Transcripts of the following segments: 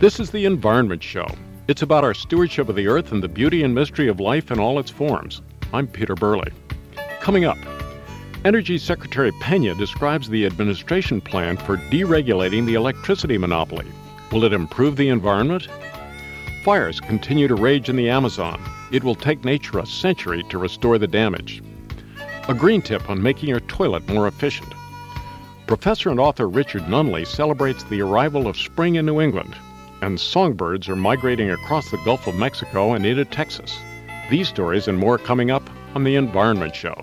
This is the Environment Show. It's about our stewardship of the earth and the beauty and mystery of life in all its forms. I'm Peter Burley. Coming up, Energy Secretary Pena describes the administration plan for deregulating the electricity monopoly. Will it improve the environment? Fires continue to rage in the Amazon. It will take nature a century to restore the damage. A green tip on making your toilet more efficient. Professor and author Richard Nunley celebrates the arrival of spring in New England, and songbirds are migrating across the Gulf of Mexico and into Texas. These stories and more coming up on The Environment Show.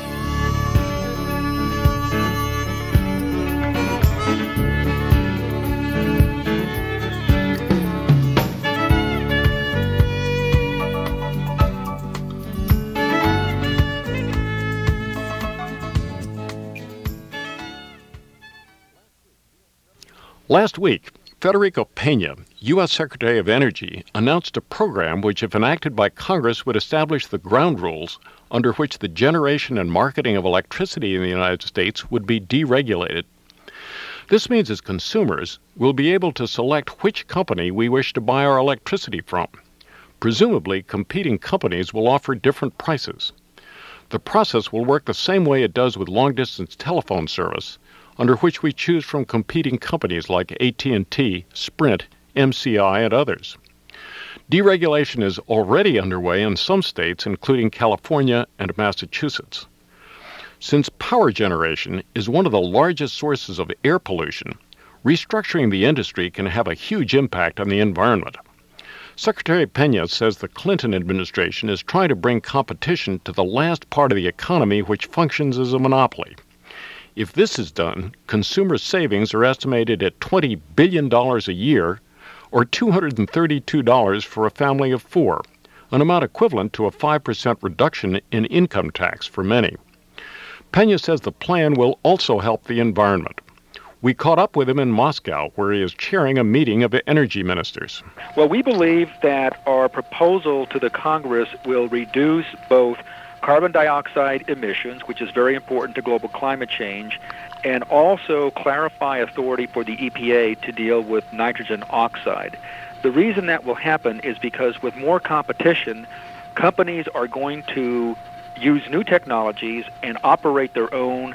Last week, Federico Pena, U.S. Secretary of Energy, announced a program which, if enacted by Congress, would establish the ground rules under which the generation and marketing of electricity in the United States would be deregulated. This means as consumers, we'll be able to select which company we wish to buy our electricity from. Presumably, competing companies will offer different prices. The process will work the same way it does with long-distance telephone service, under which we choose from competing companies like AT&T, Sprint, MCI, and others. Deregulation is already underway in some states, including California and Massachusetts. Since power generation is one of the largest sources of air pollution, restructuring the industry can have a huge impact on the environment. Secretary Pena says the Clinton administration is trying to bring competition to the last part of the economy which functions as a monopoly. If this is done, consumer savings are estimated at $20 billion a year, or $232 for a family of four, an amount equivalent to a 5% reduction in income tax for many. Pena says the plan will also help the environment. We caught up with him in Moscow, where he is chairing a meeting of energy ministers. Well, we believe that our proposal to the Congress will reduce both carbon dioxide emissions, which is very important to global climate change, and also clarify authority for the EPA to deal with nitrogen oxide. The reason that will happen is because with more competition, companies are going to use new technologies and operate their own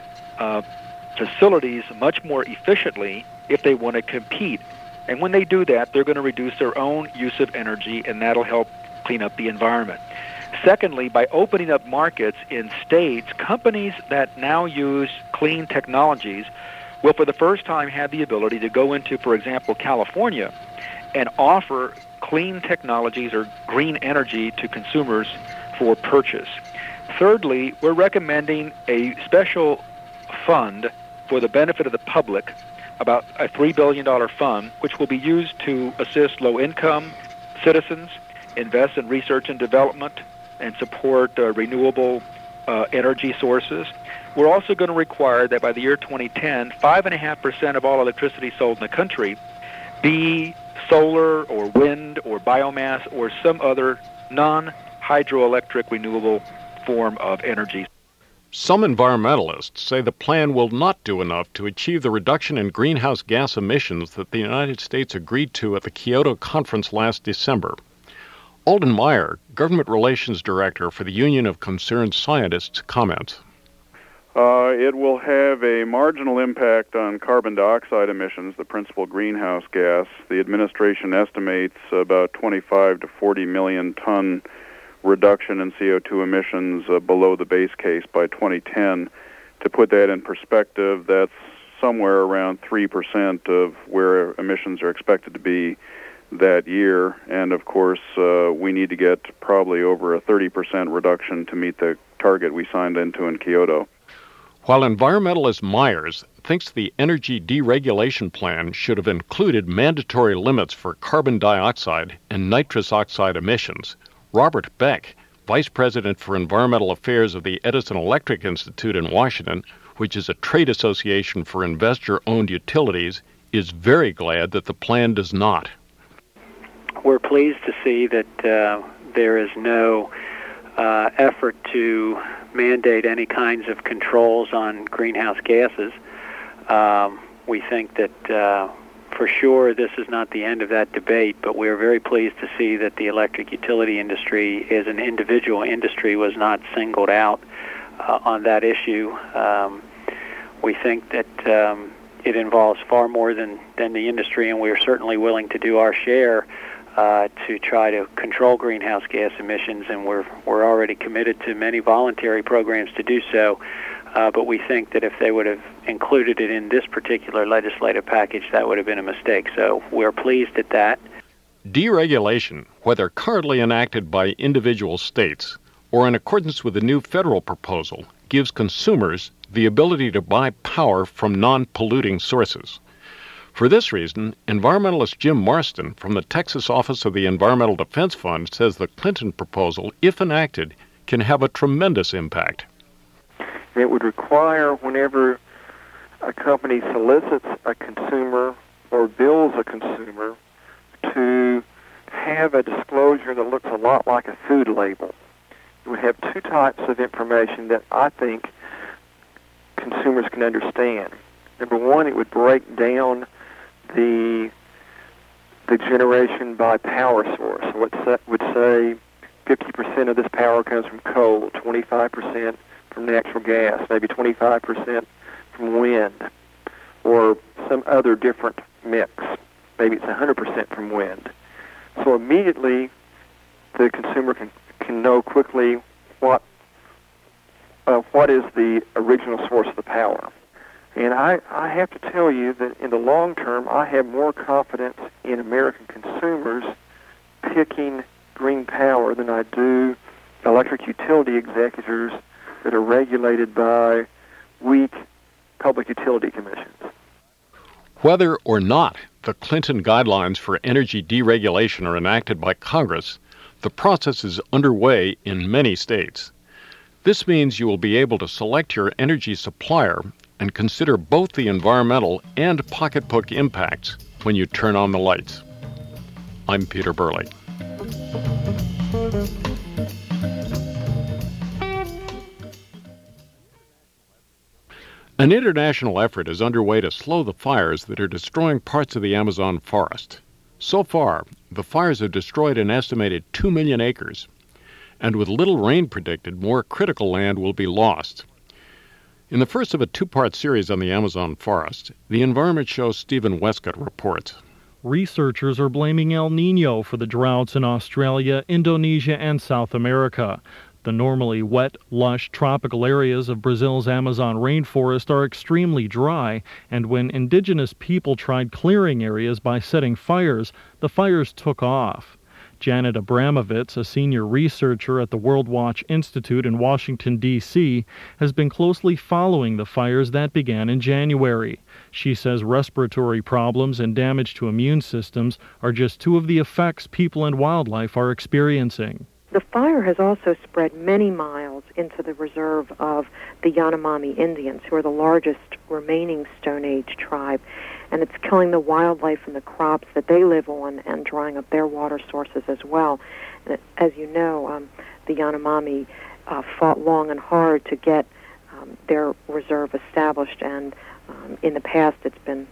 facilities much more efficiently if they want to compete. And when they do that, they're going to reduce their own use of energy, and that'll help clean up the environment. Secondly, by opening up markets in states, companies that now use clean technologies will for the first time have the ability to go into, for example, California and offer clean technologies or green energy to consumers for purchase. Thirdly, we're recommending a special fund for the benefit of the public, about a $3 billion fund, which will be used to assist low-income citizens, invest in research and development, and support renewable energy sources. We're also going to require that by the year 2010, 5.5% of all electricity sold in the country be solar or wind or biomass or some other non-hydroelectric renewable form of energy. Some environmentalists say the plan will not do enough to achieve the reduction in greenhouse gas emissions that the United States agreed to at the Kyoto Conference last December. Alden Meyer, Government Relations Director for the Union of Concerned Scientists, comments. It will have a marginal impact on carbon dioxide emissions, the principal greenhouse gas. The administration estimates about 25 to 40 million ton reduction in CO2 emissions below the base case by 2010. To put that in perspective, that's somewhere around 3% of where emissions are expected to be that year, and of course we need to get probably over a 30% reduction to meet the target we signed into in Kyoto. While environmentalist Myers thinks the energy deregulation plan should have included mandatory limits for carbon dioxide and nitrous oxide emissions, Robert Beck, Vice President for Environmental Affairs of the Edison Electric Institute in Washington, which is a trade association for investor-owned utilities, is very glad that the plan does not. We're pleased to see that there is no effort to mandate any kinds of controls on greenhouse gases. We think that for sure, this is not the end of that debate, but we are very pleased to see that the electric utility industry as an individual industry was not singled out on that issue. We think that it involves far more than the industry, and we're certainly willing to do our share to try to control greenhouse gas emissions, and we're already committed to many voluntary programs to do so. But we think that if they would have included it in this particular legislative package, that would have been a mistake. So we're pleased at that. Deregulation, whether currently enacted by individual states or in accordance with the new federal proposal, gives consumers the ability to buy power from non-polluting sources. For this reason, environmentalist Jim Marston from the Texas Office of the Environmental Defense Fund says the Clinton proposal, if enacted, can have a tremendous impact. It would require, whenever a company solicits a consumer or bills a consumer, to have a disclosure that looks a lot like a food label. It would have two types of information that I think consumers can understand. Number one, it would break down the generation by power source. So it would say 50% of this power comes from coal, 25% from natural gas, maybe 25% from wind, or some other different mix. Maybe it's 100% from wind. So immediately the consumer can know quickly what is the original source of the power. And I have to tell you that in the long term, I have more confidence in American consumers picking green power than I do electric utility executors that are regulated by weak public utility commissions. Whether or not the Clinton guidelines for energy deregulation are enacted by Congress, the process is underway in many states. This means you will be able to select your energy supplier and consider both the environmental and pocketbook impacts when you turn on the lights. I'm Peter Burley. An international effort is underway to slow the fires that are destroying parts of the Amazon forest. So far, the fires have destroyed an estimated 2 million acres, and with little rain predicted, more critical land will be lost. In the first of a two-part series on the Amazon forest, the Environment Show's Stephen Westcott reports. Researchers are blaming El Niño for the droughts in Australia, Indonesia, and South America. The normally wet, lush, tropical areas of Brazil's Amazon rainforest are extremely dry, and when indigenous people tried clearing areas by setting fires, the fires took off. Janet Abramovitz, a senior researcher at the World Watch Institute in Washington, D.C., has been closely following the fires that began in January. She says respiratory problems and damage to immune systems are just two of the effects people and wildlife are experiencing. The fire has also spread many miles into the reserve of the Yanomami Indians, who are the largest remaining Stone Age tribe, and it's killing the wildlife and the crops that they live on and drying up their water sources as well. And as you know, the Yanomami fought long and hard to get their reserve established, and in the past it's been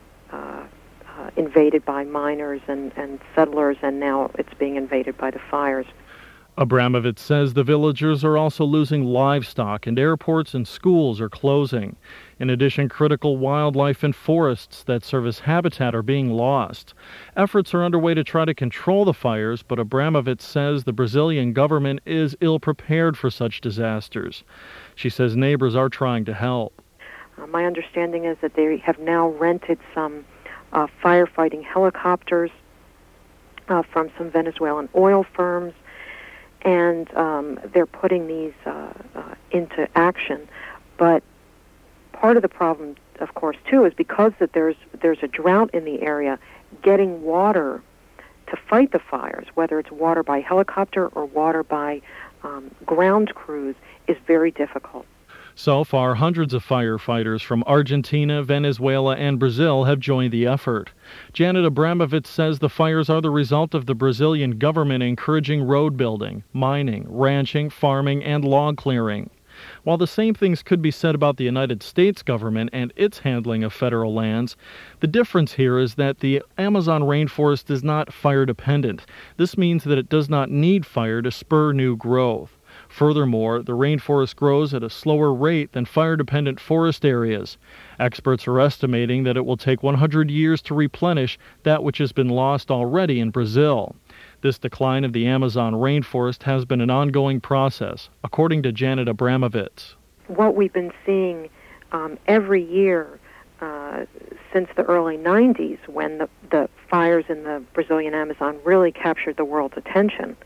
invaded by miners and settlers, and now it's being invaded by the fires. Abramovitz says the villagers are also losing livestock, and airports and schools are closing. In addition, critical wildlife and forests that serve as habitat are being lost. Efforts are underway to try to control the fires, but Abramovitz says the Brazilian government is ill-prepared for such disasters. She says neighbors are trying to help. My understanding is that they have now rented some firefighting helicopters from some Venezuelan oil firms, and they're putting these into action. But part of the problem, of course, too, is because that there's a drought in the area, getting water to fight the fires, whether it's water by helicopter or water by ground crews, is very difficult. So far, hundreds of firefighters from Argentina, Venezuela, and Brazil have joined the effort. Janet Abramovitz says the fires are the result of the Brazilian government encouraging road building, mining, ranching, farming, and log clearing. While the same things could be said about the United States government and its handling of federal lands, the difference here is that the Amazon rainforest is not fire dependent. This means that it does not need fire to spur new growth. Furthermore, the rainforest grows at a slower rate than fire-dependent forest areas. Experts are estimating that it will take 100 years to replenish that which has been lost already in Brazil. This decline of the Amazon rainforest has been an ongoing process, according to Janet Abramovitz. What we've been seeing every year since the early 90s, when the fires in the Brazilian Amazon really captured the world's attention,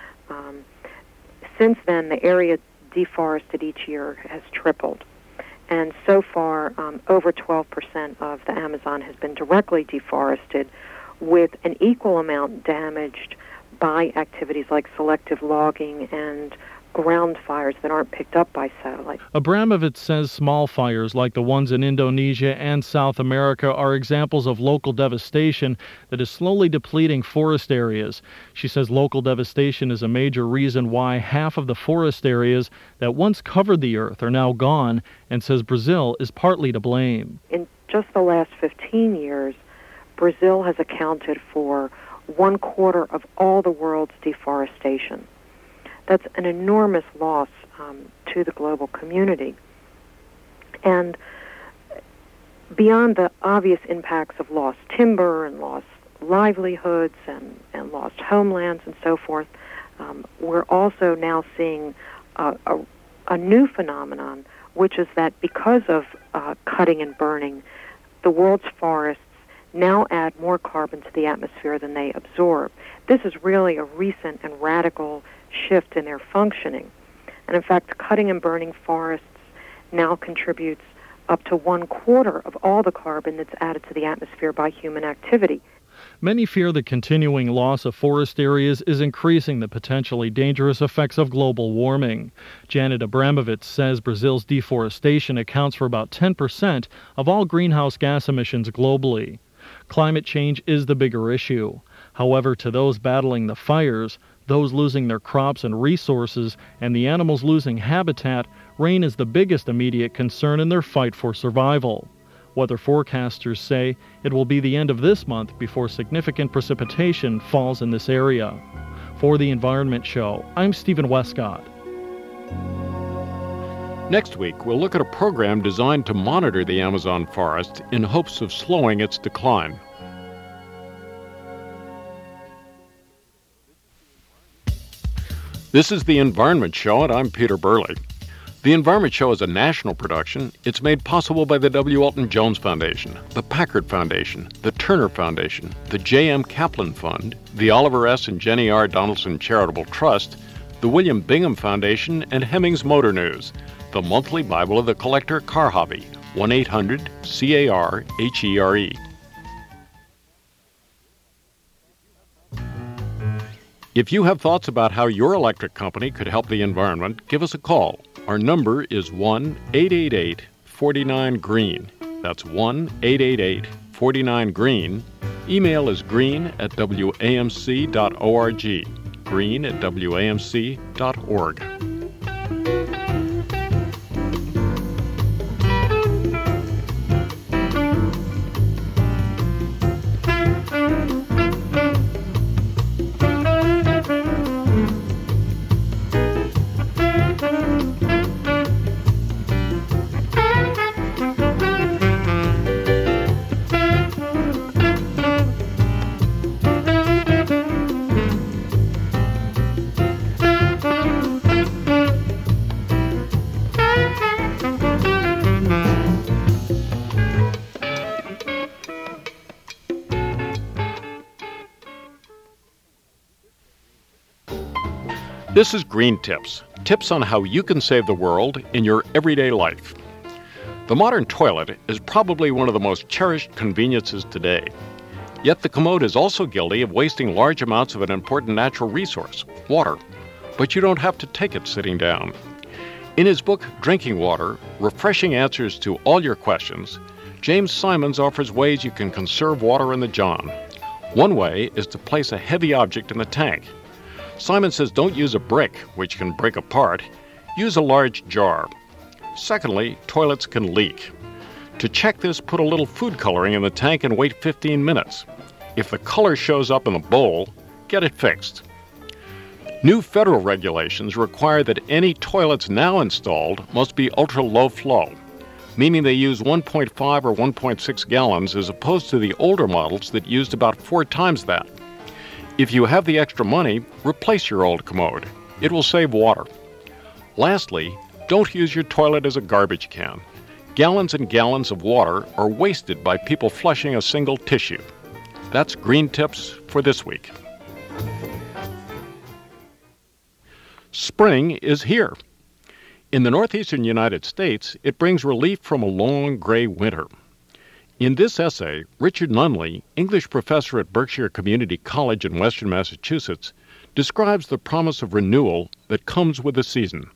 since then, the area deforested each year has tripled. And so far, over 12% of the Amazon has been directly deforested, with an equal amount damaged by activities like selective logging and ground fires that aren't picked up by satellite. Abramovitz says small fires like the ones in Indonesia and South America are examples of local devastation that is slowly depleting forest areas. She says local devastation is a major reason why half of the forest areas that once covered the earth are now gone, and says Brazil is partly to blame. In just the last 15 years, Brazil has accounted for 1/4 of all the world's deforestation. That's an enormous loss to the global community. And beyond the obvious impacts of lost timber and lost livelihoods and lost homelands and so forth, we're also now seeing a new phenomenon, which is that because of cutting and burning, the world's forests now add more carbon to the atmosphere than they absorb. This is really a recent and radical shift in their functioning. And in fact, cutting and burning forests now contributes up to 1/4 of all the carbon that's added to the atmosphere by human activity. Many fear the continuing loss of forest areas is increasing the potentially dangerous effects of global warming. Janet Abramovitz says Brazil's deforestation accounts for about 10% of all greenhouse gas emissions globally. Climate change is the bigger issue. However, to those battling the fires, those losing their crops and resources, and the animals losing habitat, rain is the biggest immediate concern in their fight for survival. Weather forecasters say it will be the end of this month before significant precipitation falls in this area. For The Environment Show, I'm Stephen Westcott. Next week, we'll look at a program designed to monitor the Amazon forest in hopes of slowing its decline. This is The Environment Show, and I'm Peter Burley. The Environment Show is a national production. It's made possible by the W. Elton Jones Foundation, the Packard Foundation, the Turner Foundation, the J.M. Kaplan Fund, the Oliver S. and Jenny R. Donaldson Charitable Trust, the William Bingham Foundation, and Hemmings Motor News, the monthly Bible of the collector car hobby, 1-800-CAR-HERE. If you have thoughts about how your electric company could help the environment, give us a call. Our number is 1-888-49-GREEN. That's 1-888-49-GREEN. Email is green@wamc.org. green@wamc.org. This is Green Tips, tips on how you can save the world in your everyday life. The modern toilet is probably one of the most cherished conveniences today. Yet the commode is also guilty of wasting large amounts of an important natural resource, water. But you don't have to take it sitting down. In his book, Drinking Water, Refreshing Answers to All Your Questions, James Simons offers ways you can conserve water in the John. One way is to place a heavy object in the tank. Simon says don't use a brick, which can break apart. Use a large jar. Secondly, toilets can leak. To check this, put a little food coloring in the tank and wait 15 minutes. If the color shows up in the bowl, get it fixed. New federal regulations require that any toilets now installed must be ultra-low flow, meaning they use 1.5 or 1.6 gallons as opposed to the older models that used about 4 times that. If you have the extra money, replace your old commode. It will save water. Lastly, don't use your toilet as a garbage can. Gallons and gallons of water are wasted by people flushing a single tissue. That's Green Tips for this week. Spring is here. In the northeastern United States, it brings relief from a long gray winter. In this essay, Richard Nunley, English professor at Berkshire Community College in western Massachusetts, describes the promise of renewal that comes with the season.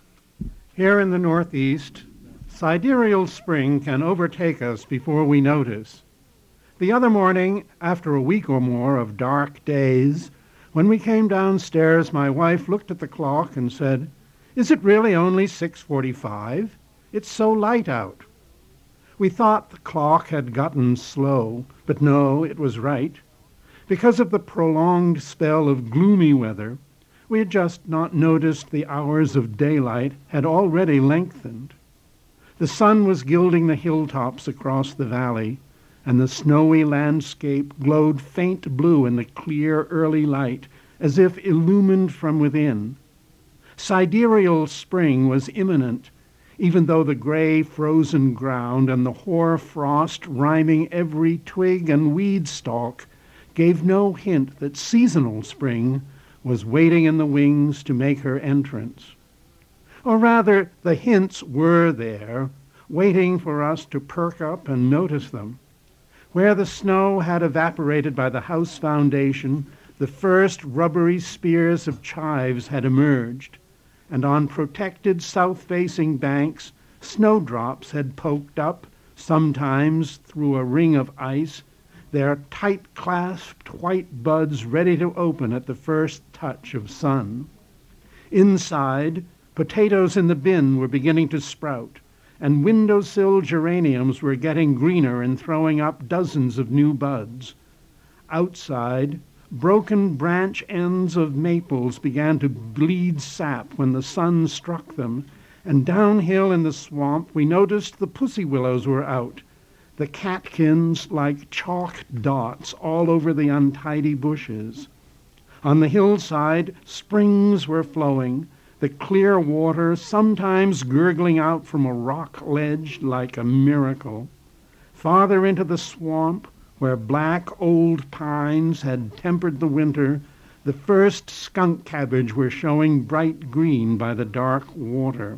Here in the Northeast, sidereal spring can overtake us before we notice. The other morning, after a week or more of dark days, when we came downstairs, my wife looked at the clock and said, "Is it really only 6:45? It's so light out." We thought the clock had gotten slow, but no, it was right. Because of the prolonged spell of gloomy weather, we had just not noticed the hours of daylight had already lengthened. The sun was gilding the hilltops across the valley, and the snowy landscape glowed faint blue in the clear early light, as if illumined from within. Sidereal spring was imminent, even though the gray frozen ground and the hoar frost rhyming every twig and weed stalk gave no hint that seasonal spring was waiting in the wings to make her entrance. Or rather, the hints were there, waiting for us to perk up and notice them. Where the snow had evaporated by the house foundation, the first rubbery spears of chives had emerged, and on protected south-facing banks, snowdrops had poked up, sometimes through a ring of ice, their tight-clasped white buds ready to open at the first touch of sun. Inside, potatoes in the bin were beginning to sprout, and windowsill geraniums were getting greener and throwing up dozens of new buds. Outside, broken branch ends of maples began to bleed sap when the sun struck them, and downhill in the swamp we noticed the pussy willows were out, the catkins like chalk dots all over the untidy bushes. On the hillside, springs were flowing, the clear water sometimes gurgling out from a rock ledge like a miracle. Farther into the swamp, where black old pines had tempered the winter, the first skunk cabbage were showing bright green by the dark water.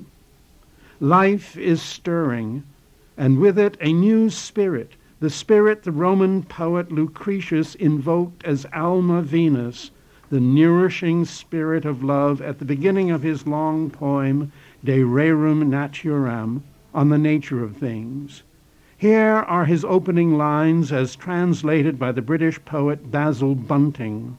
Life is stirring, and with it a new spirit, the spirit the Roman poet Lucretius invoked as Alma Venus, the nourishing spirit of love at the beginning of his long poem, De Rerum Naturam, on the nature of things. Here are his opening lines as translated by the British poet Basil Bunting.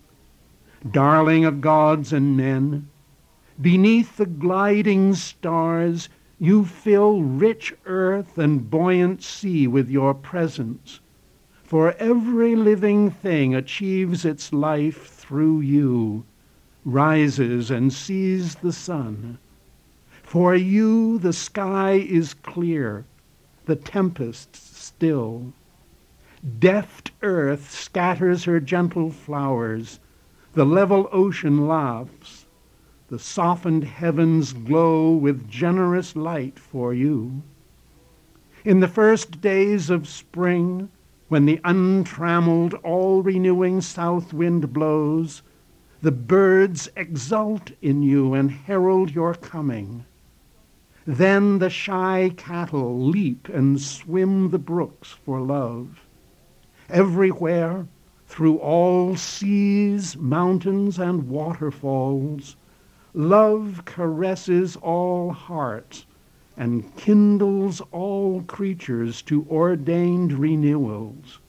Darling of gods and men, beneath the gliding stars, you fill rich earth and buoyant sea with your presence, for every living thing achieves its life through you, rises and sees the sun. For you the sky is clear, the tempest still. Deft earth scatters her gentle flowers, the level ocean laughs, the softened heavens glow with generous light for you. In the first days of spring, when the untrammeled, all-renewing south wind blows, the birds exult in you and herald your coming. Then the shy cattle leap and swim the brooks for love. Everywhere, through all seas, mountains, and waterfalls, love caresses all hearts and kindles all creatures to ordained renewals.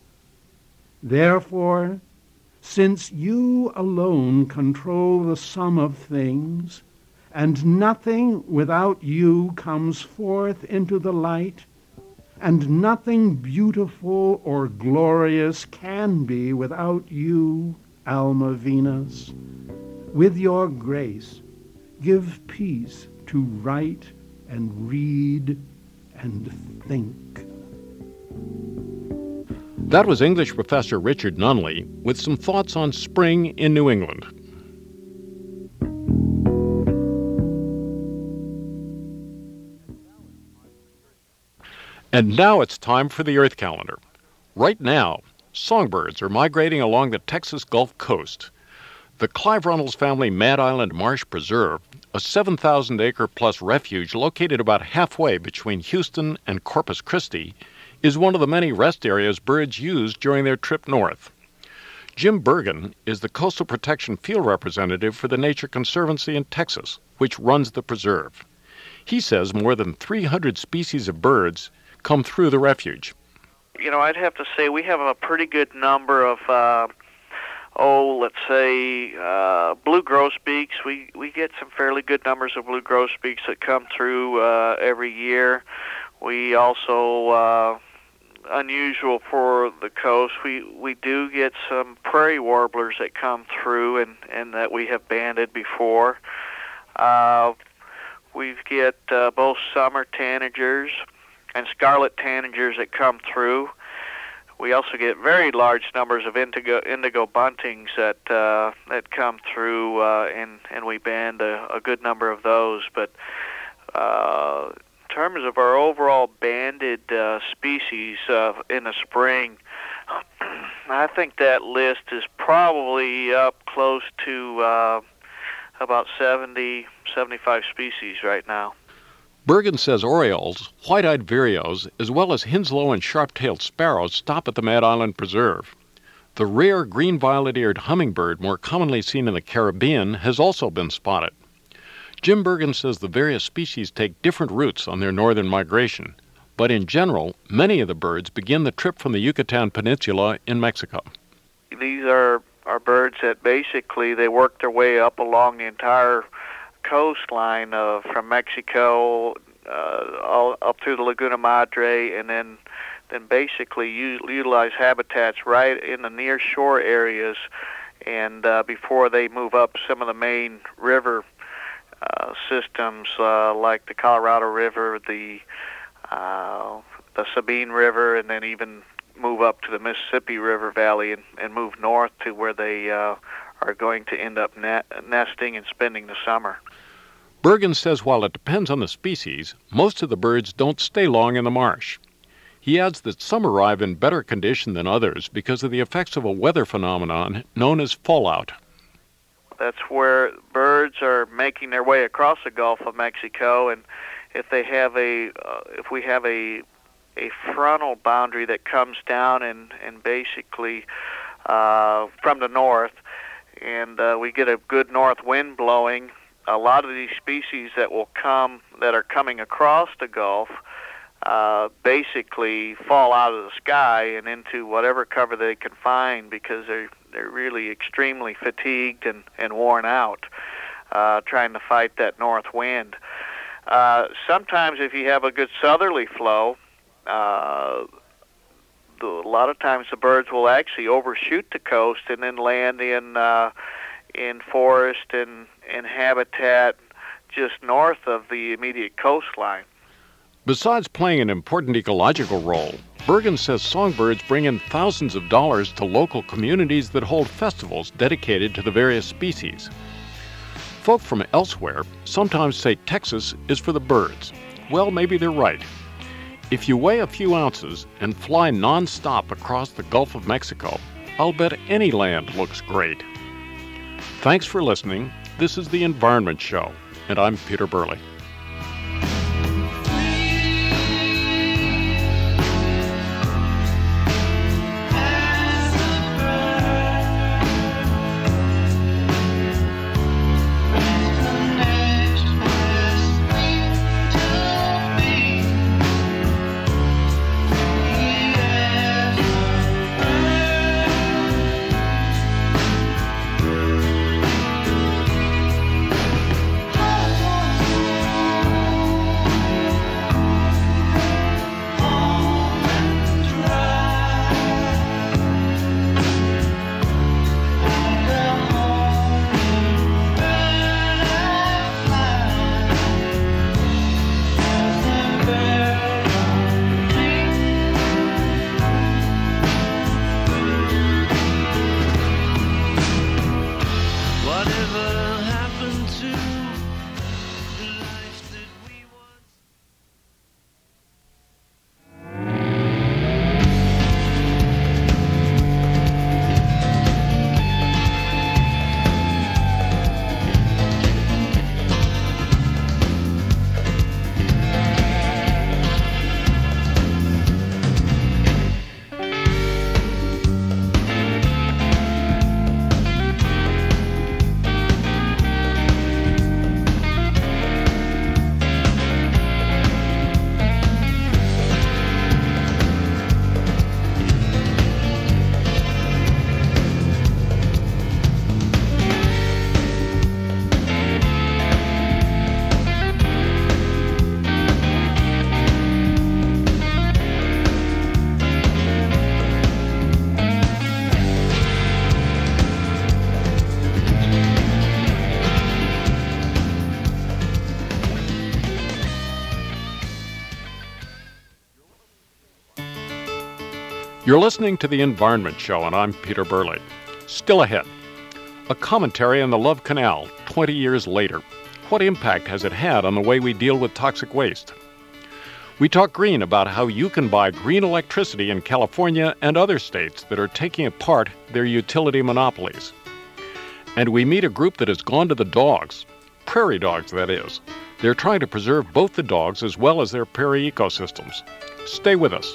Therefore, since you alone control the sum of things, and nothing without you comes forth into the light, and nothing beautiful or glorious can be without you, Alma Venus. With your grace, give peace to write and read and think. That was English professor Richard Nunley with some thoughts on spring in New England. And now it's time for the Earth calendar. Right now, songbirds are migrating along the Texas Gulf Coast. The Clive Runnels Family Mad Island Marsh Preserve, a 7,000-acre-plus refuge located about halfway between Houston and Corpus Christi, is one of the many rest areas birds use during their trip north. Jim Bergen is the Coastal Protection Field Representative for the Nature Conservancy in Texas, which runs the preserve. He says more than 300 species of birds come through the refuge. You know, I'd have to say we have a pretty good number of, let's say, blue grosbeaks. We get some fairly good numbers of blue grosbeaks that come through every year. We also, unusual for the coast, we do get some prairie warblers that come through and that we have banded before. We get both summer tanagers and scarlet tanagers that come through. We also get very large numbers of indigo buntings that come through, and we band a good number of those. But in terms of our overall banded species in the spring, I think that list is probably up close to about 70, 75 species right now. Bergen says orioles, white-eyed vireos, as well as Hinslow and sharp-tailed sparrows stop at the Mad Island Preserve. The rare green-violet-eared hummingbird, more commonly seen in the Caribbean, has also been spotted. Jim Bergen says the various species take different routes on their northern migration, but in general, many of the birds begin the trip from the Yucatan Peninsula in Mexico. These are birds that basically they work their way up along the entire coastline from Mexico all up through the Laguna Madre, and then basically utilize habitats right in the near shore areas, and before they move up some of the main river systems like the Colorado River, the Sabine River, and then even move up to the Mississippi River Valley and move north to where they are going to end up nesting and spending the summer. Bergen says while it depends on the species, most of the birds don't stay long in the marsh. He adds that some arrive in better condition than others because of the effects of a weather phenomenon known as fallout. That's where birds are making their way across the Gulf of Mexico, and if we have a frontal boundary that comes down and basically from the north, and we get a good north wind blowing, a lot of these species that are coming across the Gulf basically fall out of the sky and into whatever cover they can find because they're really extremely fatigued and worn out trying to fight that north wind. Sometimes if you have a good southerly flow, a lot of times the birds will actually overshoot the coast and then land in forest and habitat just north of the immediate coastline. Besides playing an important ecological role, Bergen says songbirds bring in thousands of dollars to local communities that hold festivals dedicated to the various species. Folk from elsewhere sometimes say Texas is for the birds. Well, maybe they're right. If you weigh a few ounces and fly non-stop across the Gulf of Mexico, I'll bet any land looks great. Thanks for listening. This is The Environment Show, and I'm Peter Burley. You're listening to The Environment Show, and I'm Peter Burley. Still ahead, a commentary on the Love Canal 20 years later. What impact has it had on the way we deal with toxic waste? We talk green about how you can buy green electricity in California and other states that are taking apart their utility monopolies. And we meet a group that has gone to the dogs, prairie dogs that is. They're trying to preserve both the dogs as well as their prairie ecosystems. Stay with us.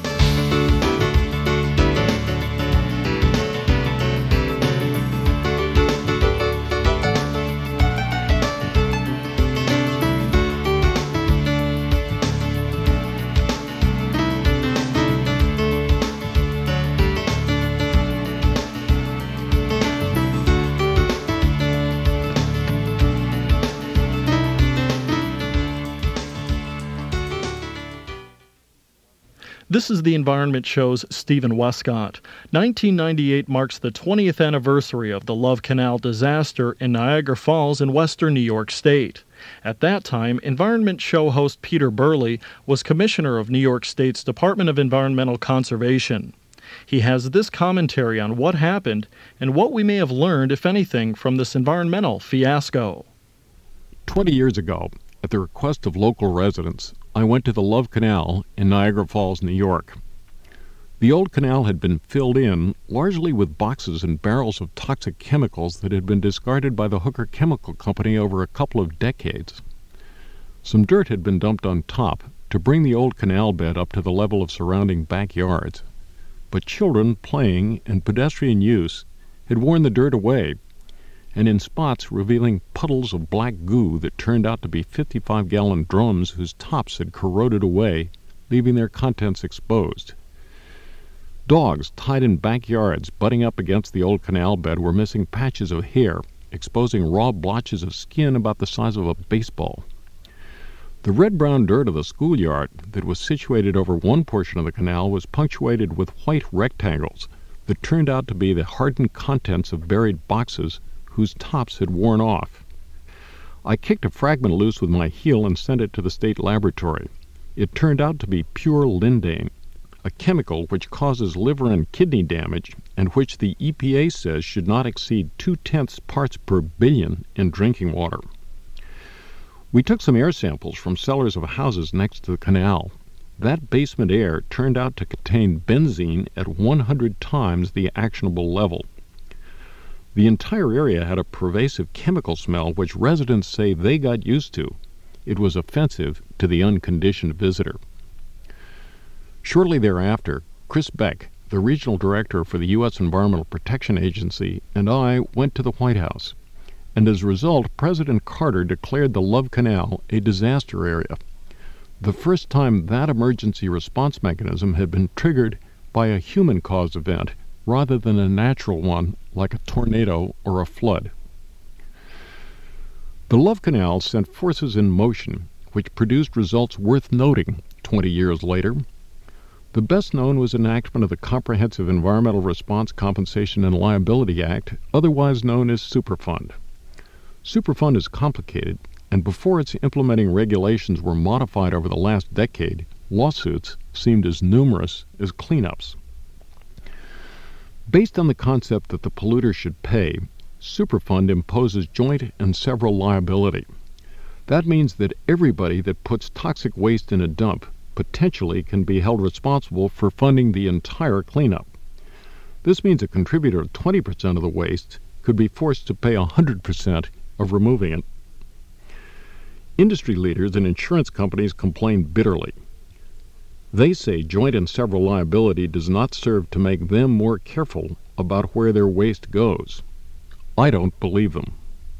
This is the Environment Show's Stephen Westcott. 1998 marks the 20th anniversary of the Love Canal disaster in Niagara Falls in western New York State. At that time, Environment Show host Peter Burley was commissioner of New York State's Department of Environmental Conservation. He has this commentary on what happened and what we may have learned, if anything, from this environmental fiasco. 20 years ago, at the request of local residents, I went to the Love Canal in Niagara Falls, New York. The old canal had been filled in largely with boxes and barrels of toxic chemicals that had been discarded by the Hooker Chemical Company over a couple of decades. Some dirt had been dumped on top to bring the old canal bed up to the level of surrounding backyards, but children playing and pedestrian use had worn the dirt away, and in spots revealing puddles of black goo that turned out to be 55-gallon drums whose tops had corroded away, leaving their contents exposed. Dogs tied in backyards butting up against the old canal bed were missing patches of hair, exposing raw blotches of skin about the size of a baseball. The red-brown dirt of the schoolyard that was situated over one portion of the canal was punctuated with white rectangles that turned out to be the hardened contents of buried boxes whose tops had worn off. I kicked a fragment loose with my heel and sent it to the state laboratory. It turned out to be pure lindane, a chemical which causes liver and kidney damage and which the EPA says should not exceed 0.2 parts per billion in drinking water. We took some air samples from cellars of houses next to the canal. That basement air turned out to contain benzene at 100 times the actionable level. The entire area had a pervasive chemical smell which residents say they got used to. It was offensive to the unconditioned visitor. Shortly thereafter, Chris Beck, the regional director for the U.S. Environmental Protection Agency, and I went to the White House. And as a result, President Carter declared the Love Canal a disaster area, the first time that emergency response mechanism had been triggered by a human-caused event rather than a natural one like a tornado or a flood. The Love Canal sent forces in motion which produced results worth noting 20 years later. The best known was enactment of the Comprehensive Environmental Response Compensation and Liability Act, otherwise known as Superfund. Superfund is complicated, and before its implementing regulations were modified over the last decade, lawsuits seemed as numerous as cleanups. Based on the concept that the polluter should pay, Superfund imposes joint and several liability. That means that everybody that puts toxic waste in a dump potentially can be held responsible for funding the entire cleanup. This means a contributor of 20% of the waste could be forced to pay 100% of removing it. Industry leaders and insurance companies complain bitterly. They say joint and several liability does not serve to make them more careful about where their waste goes. I don't believe them.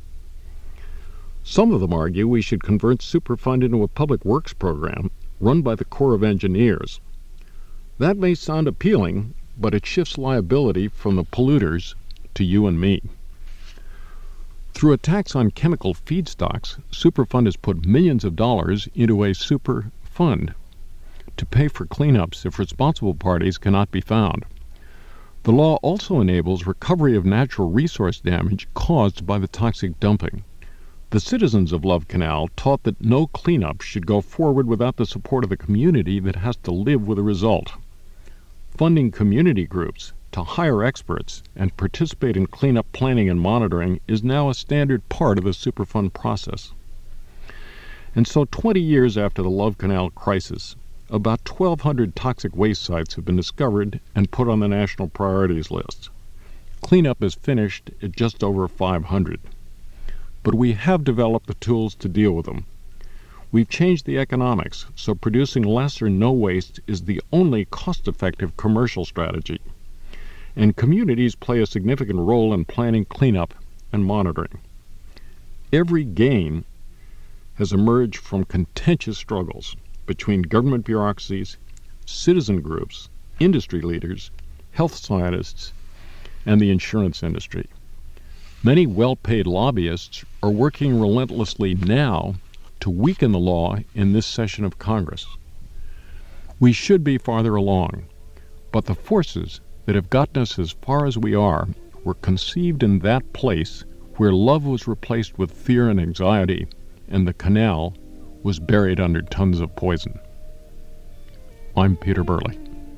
Some of them argue we should convert Superfund into a public works program run by the Corps of Engineers. That may sound appealing, but it shifts liability from the polluters to you and me. Through a tax on chemical feedstocks, Superfund has put millions of dollars into a super fund to pay for cleanups if responsible parties cannot be found. The law also enables recovery of natural resource damage caused by the toxic dumping. The citizens of Love Canal taught that no cleanup should go forward without the support of the community that has to live with the result. funding community groups to hire experts and participate in cleanup planning and monitoring is now a standard part of the Superfund process. And so 20 years after the Love Canal crisis, about 1,200 toxic waste sites have been discovered and put on the national priorities list. Cleanup is finished at just over 500. But we have developed the tools to deal with them. We've changed the economics, so producing less or no waste is the only cost-effective commercial strategy. And communities play a significant role in planning cleanup and monitoring. Every gain has emerged from contentious struggles between government bureaucracies, citizen groups, industry leaders, health scientists, and the insurance industry. Many well-paid lobbyists are working relentlessly now to weaken the law in this session of Congress. We should be farther along, but the forces that have gotten us as far as we are were conceived in that place where love was replaced with fear and anxiety, and the canal was buried under tons of poison. I'm Peter Burley.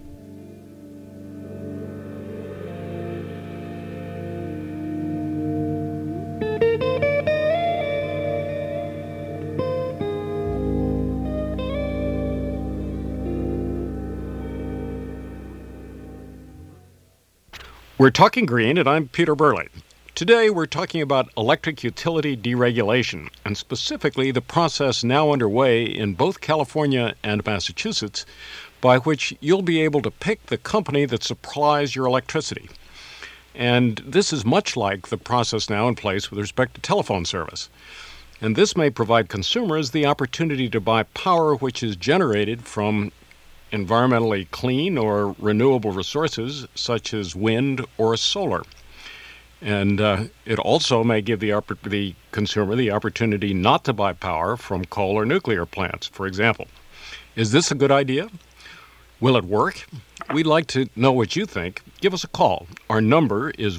We're talking green, and I'm Peter Burley. Today we're talking about electric utility deregulation, and specifically the process now underway in both California and Massachusetts, by which you'll be able to pick the company that supplies your electricity. And this is much like the process now in place with respect to telephone service. And this may provide consumers the opportunity to buy power which is generated from environmentally clean or renewable resources such as wind or solar. And it also may give the consumer the opportunity not to buy power from coal or nuclear plants, for example. Is this a good idea? Will it work? We'd like to know what you think. Give us a call. Our number is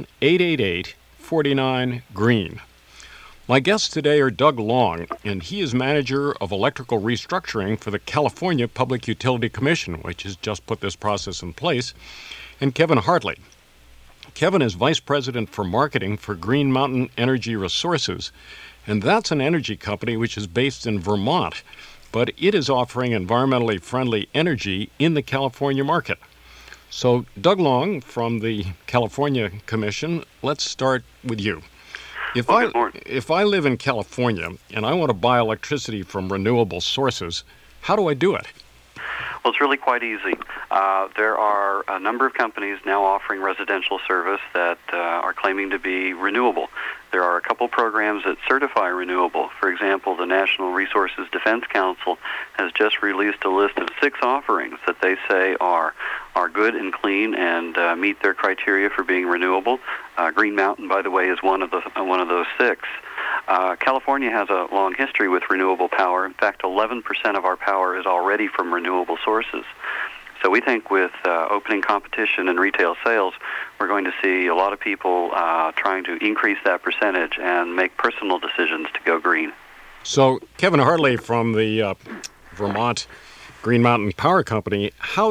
1-888-49-GREEN. My guests today are Doug Long, and he is manager of electrical restructuring for the California Public Utility Commission, which has just put this process in place, and Kevin Hartley. Kevin is vice president for marketing for Green Mountain Energy Resources, and that's an energy company which is based in Vermont, but it is offering environmentally friendly energy in the California market. So, Doug Long from the California Commission, let's start with you. If I live in California and I want to buy electricity from renewable sources, how do I do it? Well, it's really quite easy. There are a number of companies now offering residential service that are claiming to be renewable. There are a couple programs that certify renewable. For example, the National Resources Defense Council has just released a list of 6 offerings that they say are good and clean and meet their criteria for being renewable. Green Mountain, by the way, is one of those 6. California has a long history with renewable power. In fact, 11% of our power is already from renewable sources. So we think with opening competition and retail sales, we're going to see a lot of people trying to increase that percentage and make personal decisions to go green. So Kevin Hartley from the Vermont Green Mountain Power Company, how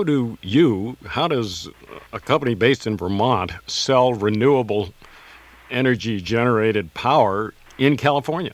does a company based in Vermont sell renewable energy generated power in California?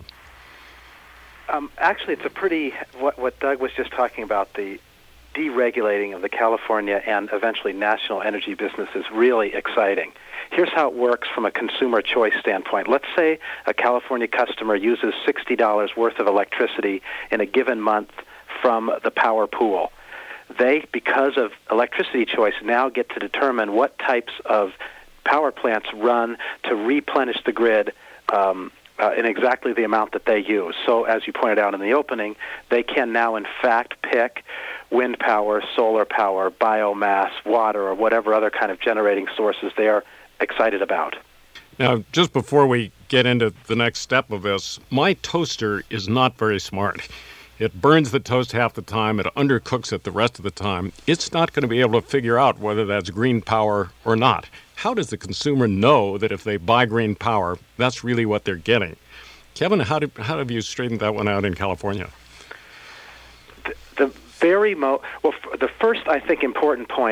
Actually, it's a pretty, what Doug was just talking about, the deregulating of the California and eventually national energy business is really exciting. Here's how it works from a consumer choice standpoint. Let's say a California customer uses $60 worth of electricity in a given month from the power pool. They, because of electricity choice, now get to determine what types of power plants run to replenish the grid in exactly the amount that they use. So as you pointed out in the opening, they can now in fact pick wind power, solar power, biomass, water, or whatever other kind of generating sources they are excited about. Now, just before we get into the next step of this, my toaster is not very smart. It burns the toast half the time, it undercooks it the rest of the time. It's not going to be able to figure out whether that's green power or not. How does the consumer know that if they buy green power, that's really what they're getting? Kevin, how have you straightened that one out in California? The first, I think, important point is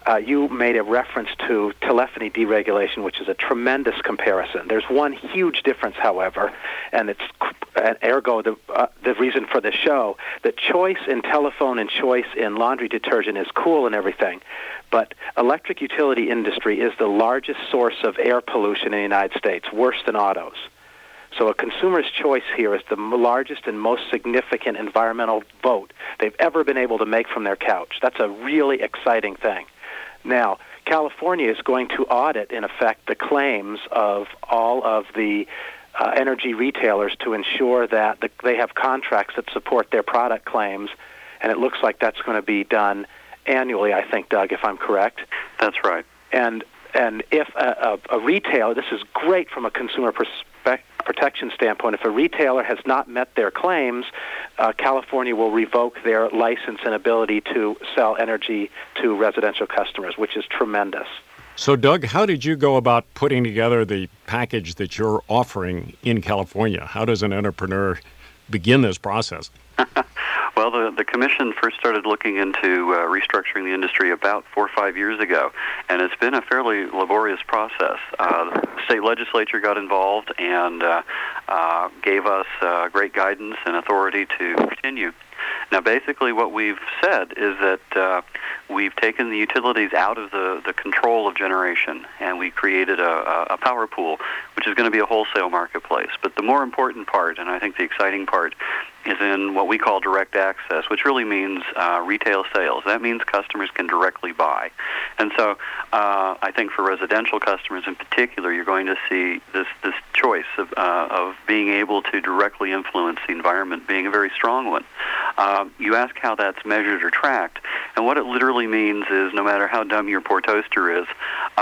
you made a reference to telephony deregulation, which is a tremendous comparison. There's one huge difference, however, and it's ergo the reason for the show. The choice in telephone and choice in laundry detergent is cool and everything, but electric utility industry is the largest source of air pollution in the United States, worse than autos. So a consumer's choice here is the largest and most significant environmental vote they've ever been able to make from their couch. That's a really exciting thing. Now, California is going to audit, in effect, the claims of all of the energy retailers to ensure that they have contracts that support their product claims, and it looks like that's going to be done annually, I think, Doug, if I'm correct. That's right. And if a retailer, this is great from a consumer protection standpoint, if a retailer has not met their claims, California will revoke their license and ability to sell energy to residential customers, which is tremendous. So, Doug, how did you go about putting together the package that you're offering in California? How does an entrepreneur begin this process? Well, the Commission first started looking into restructuring the industry about 4 or 5 years ago, and it's been a fairly laborious process. The state legislature got involved and gave us great guidance and authority to continue. Now, basically what we've said is that we've taken the utilities out of the control of generation, and we created a power pool, which is going to be a wholesale marketplace. But the more important part, and I think the exciting part, is in what we call direct access, which really means retail sales. That means customers can directly buy. And so I think for residential customers in particular, you're going to see this choice of being able to directly influence the environment being a very strong one. You ask how that's measured or tracked, and what it literally means is no matter how dumb your poor toaster is,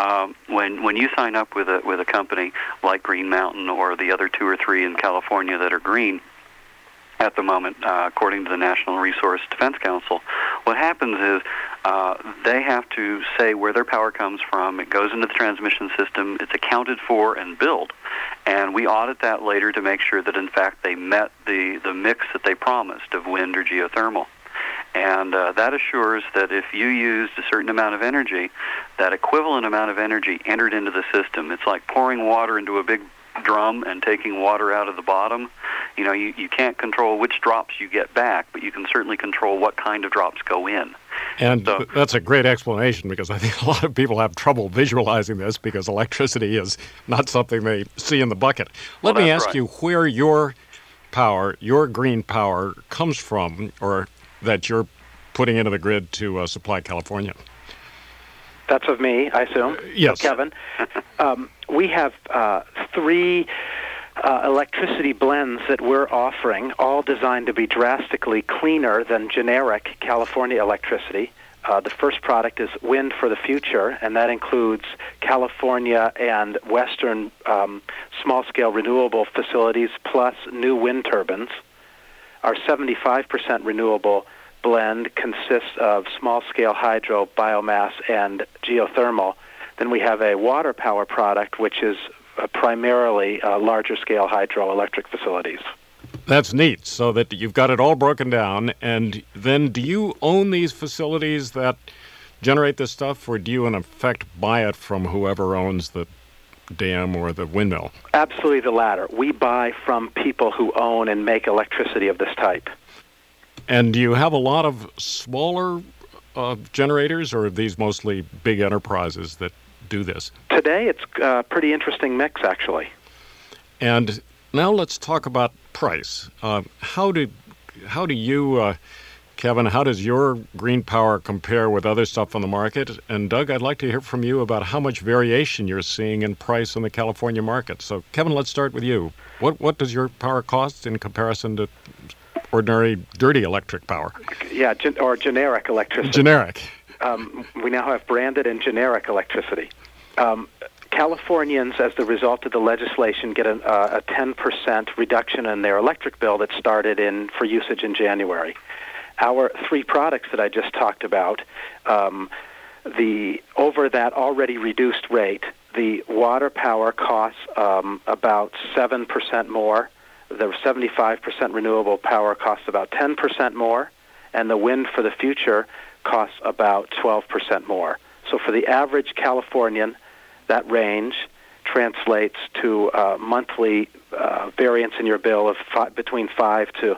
when you sign up with a company like Green Mountain or the other 2 or 3 in California that are green, at the moment, according to the National Resource Defense Council, what happens is they have to say where their power comes from. It goes into the transmission system. It's accounted for and billed. And we audit that later to make sure that, in fact, they met the mix that they promised of wind or geothermal. And that assures that if you used a certain amount of energy, that equivalent amount of energy entered into the system. It's like pouring water into a big drum and taking water out of the bottom. You know, you can't control which drops you get back, but you can certainly control what kind of drops go in. And so, that's a great explanation, because I think a lot of people have trouble visualizing this because electricity is not something they see in the bucket. Let me ask you where your power, your green power, comes from, or that you're putting into the grid to supply California. That's of me, I assume. Yes. So, Kevin. We have 3 electricity blends that we're offering, all designed to be drastically cleaner than generic California electricity. The first product is Wind for the Future, and that includes California and Western small-scale renewable facilities plus new wind turbines. Our 75% renewable blend consists of small-scale hydro, biomass, and geothermal. Then we have a water power product, which is primarily larger-scale hydroelectric facilities. That's neat, so that you've got it all broken down. And then do you own these facilities that generate this stuff, or do you, in effect, buy it from whoever owns the dam or the windmill? Absolutely the latter. We buy from people who own and make electricity of this type. And do you have a lot of smaller generators, or are these mostly big enterprises that do this? Today it's a pretty interesting mix, actually. And now let's talk about price. How do you, Kevin, how does your green power compare with other stuff on the market? And Doug, I'd like to hear from you about how much variation you're seeing in price on the California market. So, Kevin, let's start with you. What does your power cost in comparison to ordinary dirty electric power? Yeah, or generic electricity. Generic. We now have branded and generic electricity. Californians, as the result of the legislation, get a 10% reduction in their electric bill that started for usage in January. Our 3 products that I just talked about, over that already reduced rate, the water power costs about 7% more. The 75% renewable power costs about 10% more, and the Wind for the Future costs about 12% more. So for the average Californian, that range translates to a monthly variance in your bill of between $5 to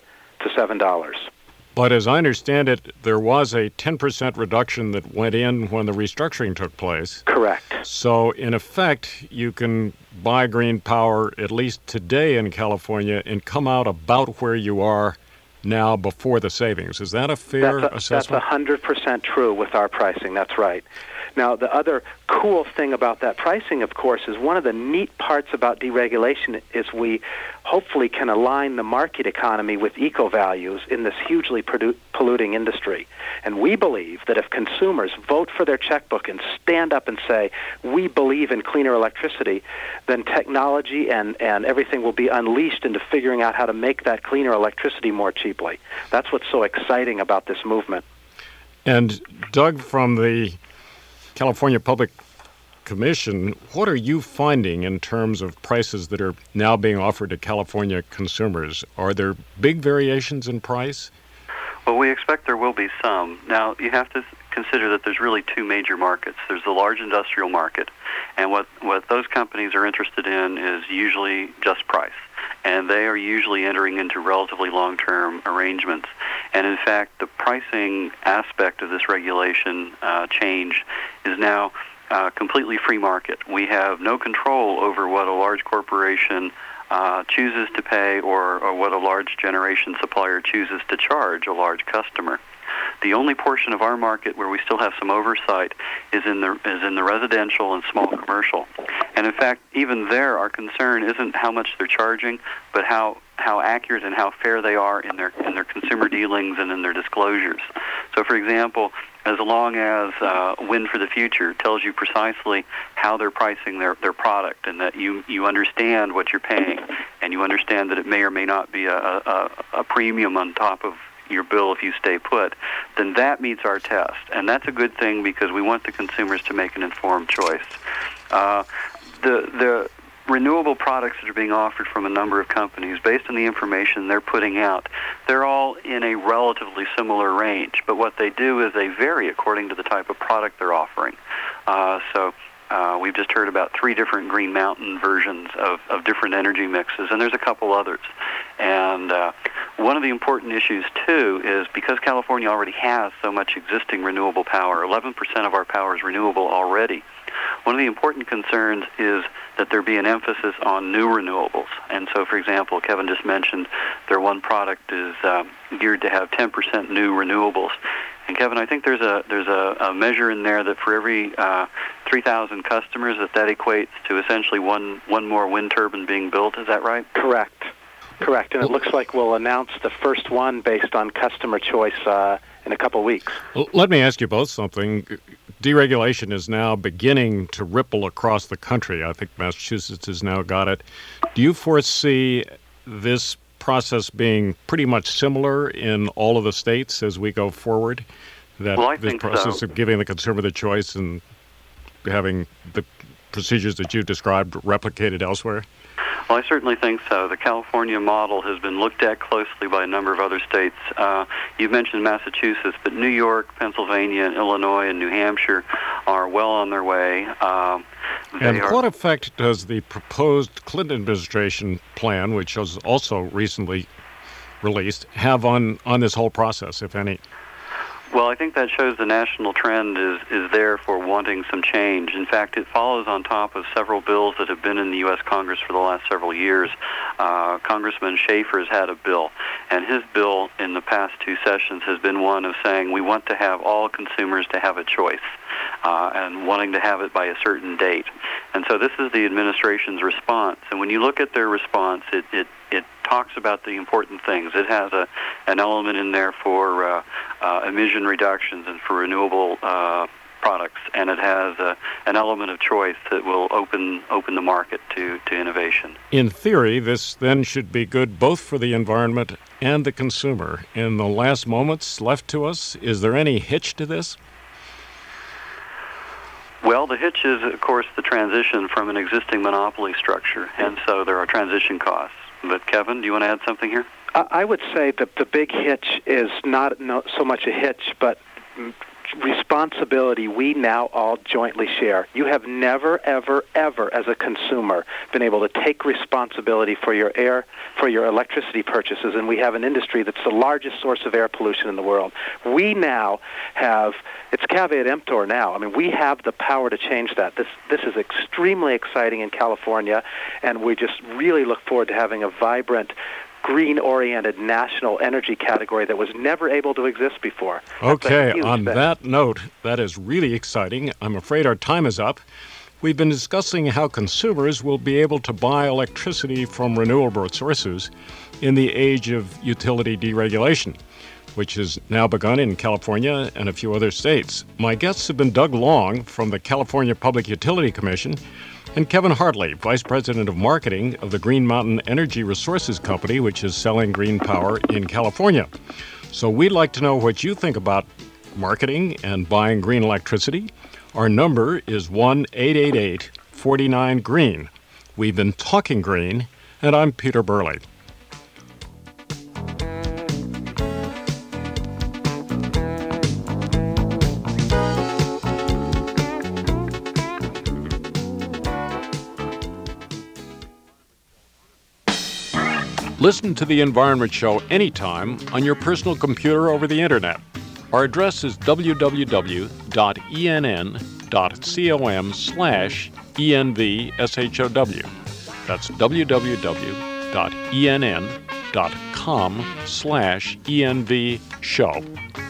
$7. But as I understand it, there was a 10% reduction that went in when the restructuring took place. Correct. So, in effect, you can buy green power, at least today in California, and come out about where you are now before the savings. Is that a fair assessment? That's 100% true with our pricing. That's right. Now, the other cool thing about that pricing, of course, is one of the neat parts about deregulation is we hopefully can align the market economy with eco-values in this hugely polluting industry. And we believe that if consumers vote for their checkbook and stand up and say, we believe in cleaner electricity, then technology and everything will be unleashed into figuring out how to make that cleaner electricity more cheaply. That's what's so exciting about this movement. And Doug, from the California Public Commission, what are you finding in terms of prices that are now being offered to California consumers? Are there big variations in price? Well, we expect there will be some. Now, you have to consider that there's really two major markets. There's the large industrial market, and what those companies are interested in is usually just price. And they are usually entering into relatively long-term arrangements. And in fact, the pricing aspect of this regulation change is now completely free market. We have no control over what a large corporation chooses to pay or what a large generation supplier chooses to charge a large customer. The only portion of our market where we still have some oversight is in the residential and small commercial. And in fact, even there, our concern isn't how much they're charging, but how accurate and how fair they are in their consumer dealings and in their disclosures. So, for example, as long as Wind for the Future tells you precisely how they're pricing their product, and that you understand what you're paying, and you understand that it may or may not be a premium on top of your bill if you stay put, then that meets our test. And that's a good thing because we want the consumers to make an informed choice. The renewable products that are being offered from a number of companies, based on the information they're putting out, they're all in a relatively similar range. But what they do is they vary according to the type of product they're offering. We've just heard about 3 different Green Mountain versions of different energy mixes, and there's a couple others. And one of the important issues, too, is because California already has so much existing renewable power, 11% of our power is renewable already. One of the important concerns is that there be an emphasis on new renewables. And so, for example, Kevin just mentioned their one product is geared to have 10% new renewables. And Kevin, I think there's a measure in there that for every 3,000 customers that equates to essentially one more wind turbine being built. Is that right? Correct. And it looks like we'll announce the first one based on customer choice in a couple of weeks. Well, let me ask you both something. Deregulation is now beginning to ripple across the country. I think Massachusetts has now got it. Do you foresee this process being pretty much similar in all of the states as we go forward? This process of giving the consumer the choice and having the procedures that you described replicated elsewhere? Well, I certainly think so. The California model has been looked at closely by a number of other states. You've mentioned Massachusetts, but New York, Pennsylvania, and Illinois, and New Hampshire are well on their way. What effect does the proposed Clinton administration plan, which was also recently released, have on this whole process, if any? Well, I think that shows the national trend is there for wanting some change. In fact, it follows on top of several bills that have been in the U.S. Congress for the last several years. Congressman Schaefer has had a bill, and his bill in the past 2 sessions has been one of saying we want to have all consumers to have a choice, and wanting to have it by a certain date. And so this is the administration's response. And when you look at their response, it talks about the important things. It has an element in there for emission reductions and for renewable products, and it has an element of choice that will open the market to innovation. In theory, this then should be good both for the environment and the consumer. In the last moments left to us, is there any hitch to this? Well, the hitch is, of course, the transition from an existing monopoly structure, and so there are transition costs. But Kevin, do you want to add something here? I would say that the big hitch is not so much a hitch, but responsibility we now all jointly share. You have never, ever, ever, as a consumer, been able to take responsibility for your air, for your electricity purchases, and we have an industry that's the largest source of air pollution in the world. We now have, it's caveat emptor now. I mean, we have the power to change that. This is extremely exciting in California, and we just really look forward to having a vibrant, green-oriented national energy category that was never able to exist before. Okay, on that note, that is really exciting. I'm afraid our time is up. We've been discussing how consumers will be able to buy electricity from renewable sources in the age of utility deregulation, which has now begun in California and a few other states. My guests have been Doug Long from the California Public Utility Commission and Kevin Hartley, Vice President of Marketing of the Green Mountain Energy Resources Company, which is selling green power in California. So we'd like to know what you think about marketing and buying green electricity. Our number is 1-888-49-GREEN. We've been talking green, and I'm Peter Burley. Listen to The Environment Show anytime on your personal computer over the Internet. Our address is www.enn.com/ENVSHOW. That's www.enn.com/ENVShow.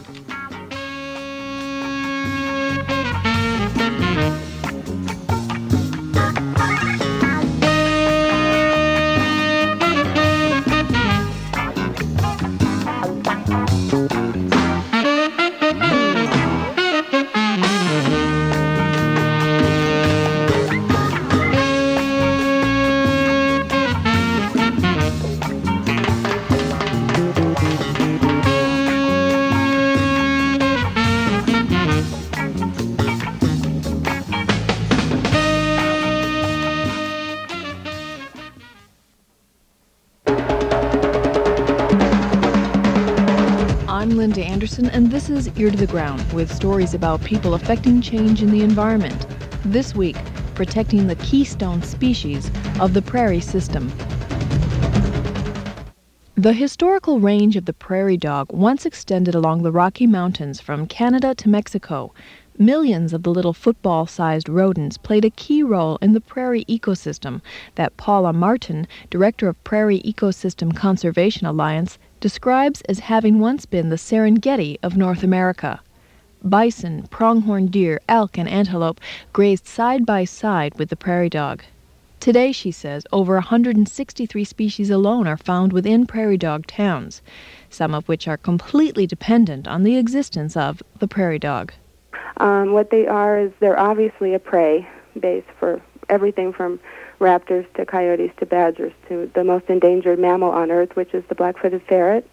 And this is Ear to the Ground, with stories about people affecting change in the environment. This week, protecting the keystone species of the prairie system. The historical range of the prairie dog once extended along the Rocky Mountains from Canada to Mexico. Millions of the little football-sized rodents played a key role in the prairie ecosystem that Paula Martin, Director of Prairie Ecosystem Conservation Alliance, describes as having once been the Serengeti of North America. Bison, pronghorn deer, elk, and antelope grazed side by side with the prairie dog. Today, she says, over 163 species alone are found within prairie dog towns, some of which are completely dependent on the existence of the prairie dog. What they are is they're obviously a prey base for everything from raptors to coyotes to badgers to the most endangered mammal on Earth, which is the black-footed ferret.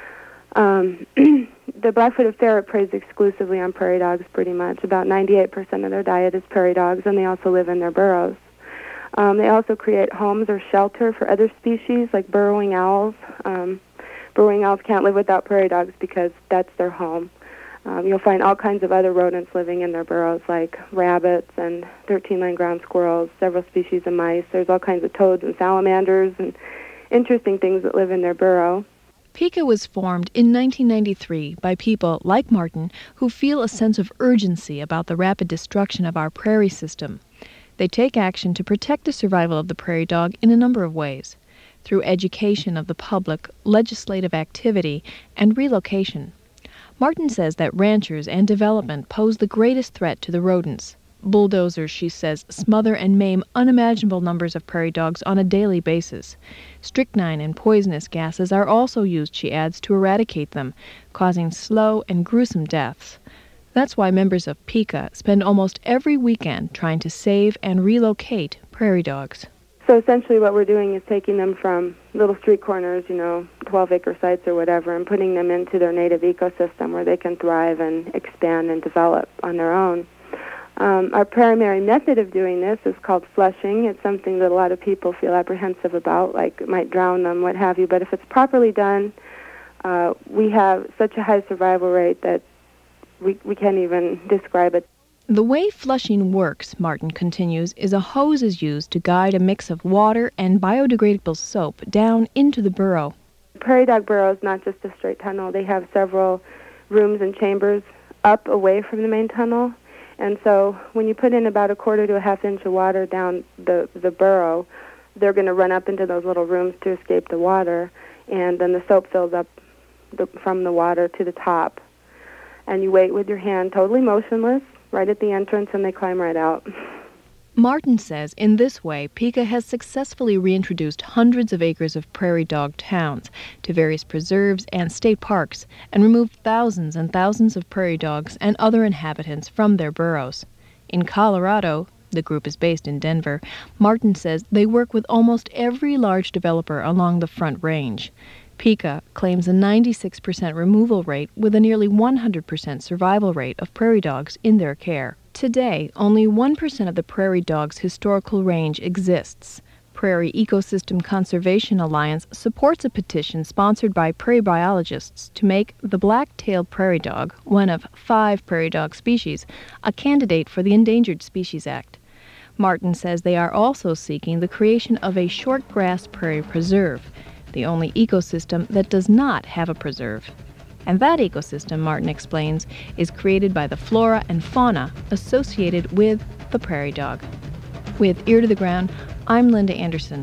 The black-footed ferret preys exclusively on prairie dogs pretty much. About 98% of their diet is prairie dogs, and they also live in their burrows. They also create homes or shelter for other species like burrowing owls. Burrowing owls can't live without prairie dogs because that's their home. You'll find all kinds of other rodents living in their burrows, like rabbits and 13-line ground squirrels, several species of mice. There's all kinds of toads and salamanders and interesting things that live in their burrow. PECA was formed in 1993 by people like Martin who feel a sense of urgency about the rapid destruction of our prairie system. They take action to protect the survival of the prairie dog in a number of ways, through education of the public, legislative activity, and relocation. Martin says that ranchers and development pose the greatest threat to the rodents. Bulldozers, she says, smother and maim unimaginable numbers of prairie dogs on a daily basis. Strychnine and poisonous gases are also used, she adds, to eradicate them, causing slow and gruesome deaths. That's why members of PECA spend almost every weekend trying to save and relocate prairie dogs. So essentially what we're doing is taking them from little street corners, 12-acre sites or whatever, and putting them into their native ecosystem where they can thrive and expand and develop on their own. Our primary method of doing this is called flushing. It's something that a lot of people feel apprehensive about, like it might drown them, what have you. But if it's properly done, we have such a high survival rate that we can't even describe it. The way flushing works, Martin continues, is a hose is used to guide a mix of water and biodegradable soap down into the burrow. Prairie dog burrow is not just a straight tunnel. They have several rooms and chambers up away from the main tunnel. And so when you put in about a quarter to a half inch of water down the burrow, they're going to run up into those little rooms to escape the water, and then the soap fills up from the water to the top. And you wait with your hand totally motionless right at the entrance, and they climb right out. Martin says in this way, Pika has successfully reintroduced hundreds of acres of prairie dog towns to various preserves and state parks and removed thousands and thousands of prairie dogs and other inhabitants from their burrows. In Colorado, the group is based in Denver, Martin says they work with almost every large developer along the Front Range. Pika claims a 96% removal rate with a nearly 100% survival rate of prairie dogs in their care. Today, only 1% of the prairie dog's historical range exists. Prairie Ecosystem Conservation Alliance supports a petition sponsored by prairie biologists to make the black-tailed prairie dog, one of 5 prairie dog species, a candidate for the Endangered Species Act. Martin says they are also seeking the creation of a shortgrass prairie preserve, the only ecosystem that does not have a preserve. And that ecosystem, Martin explains, is created by the flora and fauna associated with the prairie dog. With Ear to the Ground, I'm Linda Anderson.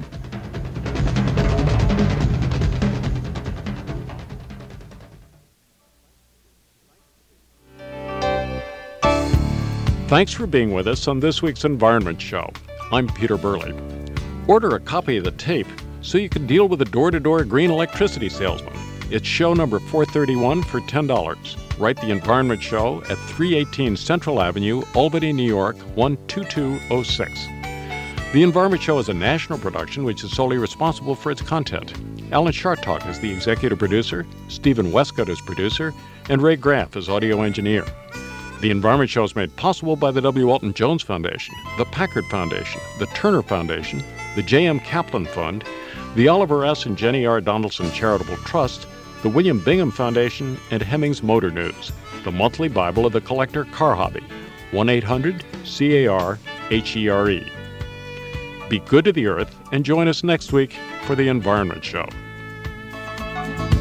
Thanks for being with us on this week's Environment Show. I'm Peter Burley. Order a copy of the tape so you can deal with a door-to-door green electricity salesman. It's show number 431 for $10. Write the Environment Show at 318 Central Avenue, Albany, New York, 12206. The Environment Show is a national production which is solely responsible for its content. Alan Chartock is the executive producer, Stephen Westcott is producer, and Ray Graff is audio engineer. The Environment Show is made possible by the W. Walton Jones Foundation, the Packard Foundation, the Turner Foundation, the J.M. Kaplan Fund, the Oliver S. and Jenny R. Donaldson Charitable Trust, the William Bingham Foundation, and Hemmings Motor News, the monthly Bible of the collector car hobby, 1-800-CAR-HERE. Be good to the earth and join us next week for the Environment Show.